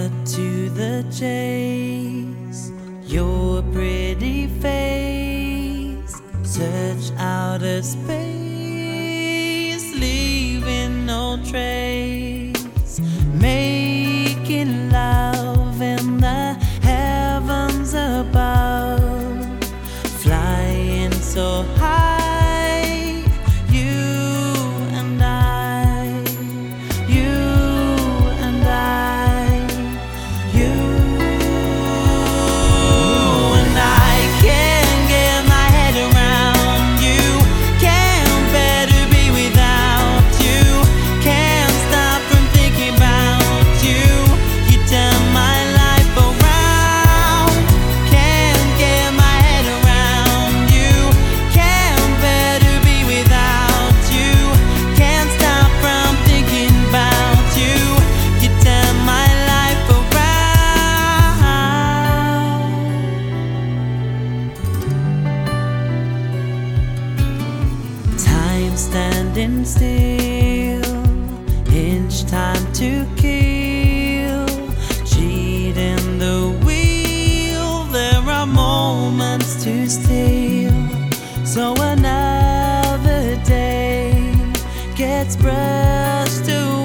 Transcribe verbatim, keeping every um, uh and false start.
cut to the chase. Your pretty face, search outer space, leaving no trace. Making love in the heavens above, flying so high, you and I, you and I, you and I can't get my head around you. Can't bear to be without you. Can't stop from thinking about you. You turn my life around. Can't get my head around you. Can't bear to be without you. Can't stop from thinking about you. You turn my life around. Time standing still, inch time to kill, cheating the wheel. There are moments to steal, so another day gets brushed away.